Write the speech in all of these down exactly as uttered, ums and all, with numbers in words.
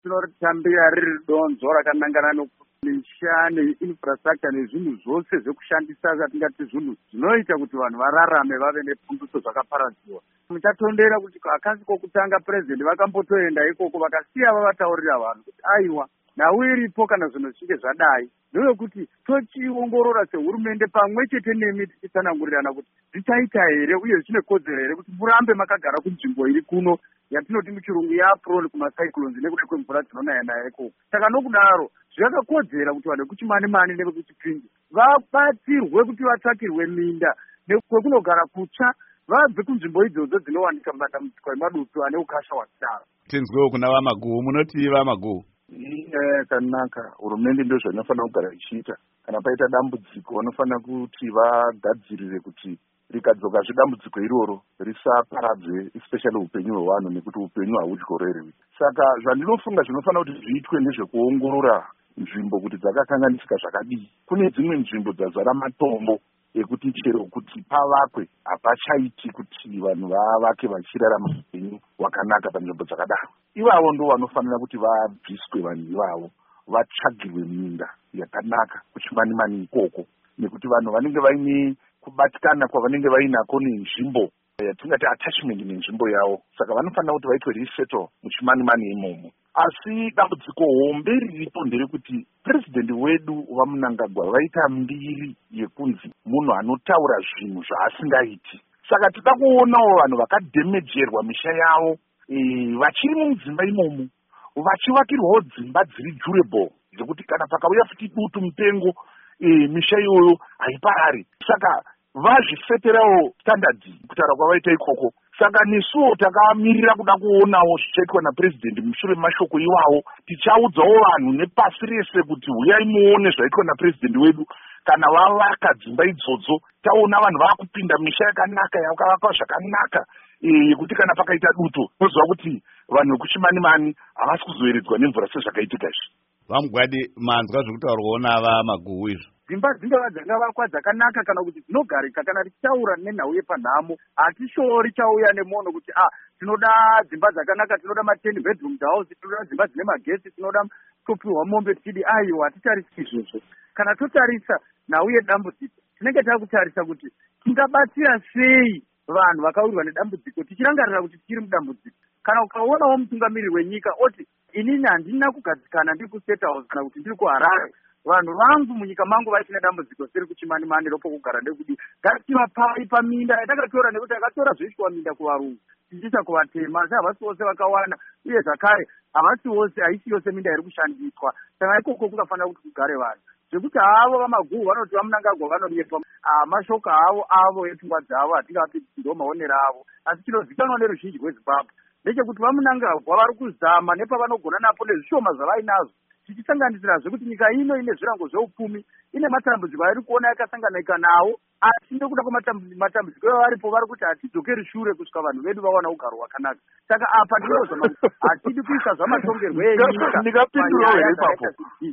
Tinotambira riri donzo rakanangana nokumisha neinfrastructure nezvinhu zvose zvekushandisa zvatingati zvinhu zvinoita kuti vanhu vararame vave nepundutso zvakaparadziwa. Muchatondera kuti akasi kokutanga president vakambotoenda ikoko vakasiya vavataurira vanhu kuti aiwa nhau iripo kana zvinhu zvichinge zvadai ndoyokuti tochiongorora sehurumende pamwe chete nemi tichitsanangurirana kuti zvichaita here uye zvine kodzero here kuti murambe makagara kunzvimbo iri kuno yatinoti muchirungu yaprone kumacyclones nekuda kwemvura dzinonaya nayo ikoko. Saka nokudaro zvakakodzera kuti vanhu vekuchimani mani nevekuchipingi vabatsirwe kuti vatsvakirwe minda nekunogara kutsva vabve kunzvimbo idzodzo dzinowanika matambudziko emadutu ane ukasha hwakudaro. Tinzwewo kuna vaMaguhu, munoti vaMaguhu? Inyaya yakanaka, hurumende ndizvo zvinofanira kugara ichiita. Kana paita dambudziko vanofanira kuti vagadzirire kuti rikadzokazve dambudziko iroro risaparadze especially upenyu hwevanhu nekuti upenyu haudyorerwi. Saka zvandinofunga zvinofanira kuti zviitwe ndezvekuongorora nzvimbo kuti dzakakanganisika zvakadii. Kune dzimwe nzvimbo dzazara matombo ekuti chero kuti pavakwe hapachaiti kuti vanhu vavake vachirarama upenyu hwakanaka panzvimbo dzakadaro. Ivavo ndo vanofanira kuti vabviswe vanhu ivavo vatsvagirwe minda yakanaka kuchimani mani ikoko, nekuti vanhu vanenge vaine kubatikana kwavanenge vainako nenzvimbo yatingati attachment nenzvimbo yavo, saka vanofanira kuti vaitwe resettle muchimani mani imomo. Asi dambudziko hombe riripo nderekuti president wedu vaMnangagwa vaita mbiri yekunzi munhu anotaura zvinhu zvaasingaiti. Saka tida kuonawo vanhu vakadhemejerwa misha yavo e, vachiri mudzimba imomo vachivakirwawo dzimba dziri durable dzekuti kana pakauya futi dutu mupengo e, misha iyoyo haiparari. Saka vazviseterawo standard kutaura kwavaita ikoko. Saka nesuwo takamirira kuda kuonawo zvichaitwa napresident mushure mashoko iwawo. Tichaudzawo vanhu nepasi rese kuti huyai muone zvaitwa napresident wedu. Kana vavaka dzimba idzodzo taona vanhu vakupinda misha yakanaka yakavakwa zvakanaka yekuti kana pakaita dutu unoziva kuti vanhu vekuchimani mani havasi kuzoeredzwa nemvura sezvakaitika izvi. VaMugwadi, manzwa zvekutaurwawo navaMaguhu izvo? Dzimba dzingava dzakavakwa dzakanaka kana kuti dzinogarika kana tichitaura nenhau yepanhamo hatishori chauya nemono kuti ah tinoda dzimba dzakanaka, tinoda ma-ten bedroom house, tinoda dzimba dzine magesi, tinoda kupiwa mombe tichidi aiwa hatitarisi izvozvo. Kana totarisa nhau yedambudziko tinenge takutarisa kuti tingabatsira sei vanhu vakawirwa nedambudziko tichirangarira kuti tiri mudambudziko. Kana ukaonawo mutungamiriri wenyika oti inini handina kugadzikana ndiri kustate house kana kuti ndiri kuHarare, vanhu vangu munyika mangu vachina dambudziko siri kuchimani mani ropokugara ndekudi ngativapai paminda yatakatora, nekuti akatora zvoiswa minda kuvarungu tichiisa kuvatema asi havasi vose vakawana, uye zvakare havasi vose haisi yose minda iri kushandiswa. Saka ikoko kungafanira kuti kugare vanhu zvekuti havo vaMaguhu vanoti vaMnangagwa vanonyepa mashoko avo avo epfungwa dzavo hatingapiti ndo maonero avo, asi chinozikanwa neruzhinji rweZimbabwe ndechekuti vaMnangagwa vari kuzama nepavanogona napo nezvishoma zvavainazvo, tichisanganisirazve kuti nyika ino ine zvirango zveupfumi, ine matambudziko ari kuona yakasanganika nawo, asi ndokuda kwematambudziko evaripo vari kuti hatidzokeri shure kusvika vanhu vedu vawana ugaro hwakanaka. Saka apa ndinozama hatidi kuisa zvamatongerwo enyika. Ndikapindurawo here ipapo.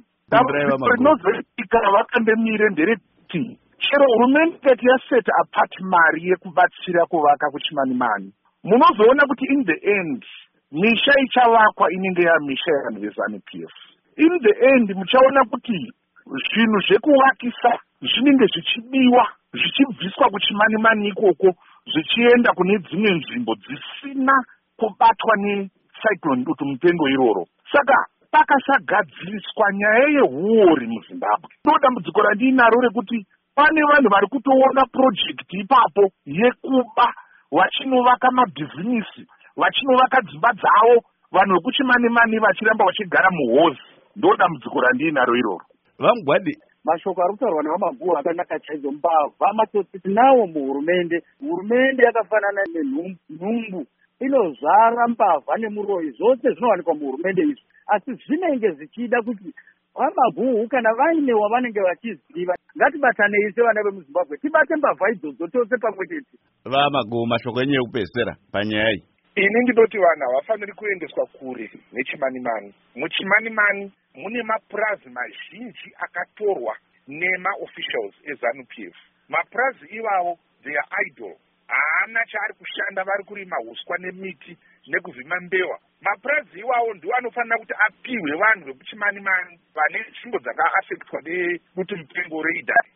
Rinozoitika vakandemire nderekuti chero hurumende kati yaseta apart mari yekubatsira kuvaka kuchimani mani, munozoona kuti in the end misha ichavakwa inenge yamisha yavanhu veZANU-P F. In the end muchaona kuti zvinhu zvekuvakisa zvinenge zvichibiwa zvichibviswa kuchimani mani ikoko zvichienda kune dzimwe nzvimbo dzisina kubatwa necyclone dutu mupengo iroro. Saka pakasagadziriswa nyaya yehuori muZimbabwe. Ndo dambudziko randinaro rekuti pane vanhu vari kutoona project ipapo yekuba vachinovaka mabhizinisi, vachinovaka dzimba dzavo, vanhu vekuchimani mani vachiramba vachigara muhozi. Ndo dambudziko randinaro iroro. VaMugwadi, mashoko ari kutaurwa navaMaguhu akanaka chaizvo. Mbavha matsotsi tinawo muhurumende. Hurumende yakafanana nenhumbu inozvara mbavha nemuroyi, zvose zvinowanikwa muhurumende izvi, asi zvinenge zvichida kuti vaMaguhu kana vaine wavanenge vachiziva ngatibatanei sevana vemuZimbabwe tibate mbavha idzodzo tose pamwe chete. VaMaguhu, mashoko enyu ekupedzisira panyaya iyi? Ini ndinoti vanhu havafaniri kuendeswa kure nechimani mani. Muchimani mani mune mapurazi mazhinji akatorwa nema-officials eZANU-P F. Mapurazi ivavo they are idle, haana chaari kushanda, vari kurima huswa nemiti nekuvhima mbewa. mapurazi iwawo ndiwo anofanira kuti apiwe vanhu vekuchimani mani vane nzvimbo dzakaafektwa nedutu mupengo reidhari.